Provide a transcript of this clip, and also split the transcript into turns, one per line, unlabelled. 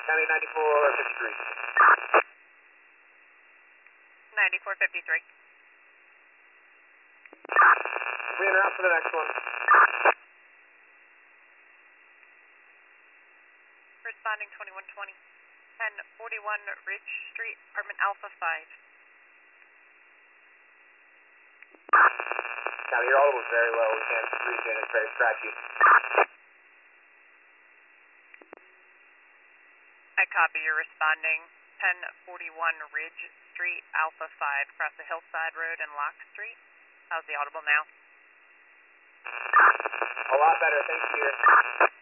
County 9453.
9453.
We en route for the next one.
Responding 2120. 1041 Ridge Street, apartment Alpha 5.
County, your audible's very low. We can't reach it. It's very scratchy.
I copy. You're responding 1041 Ridge Street, Alpha 5, across the Hillside Road and Lock Street. How's the audible now?
A lot better. Thank you, dear.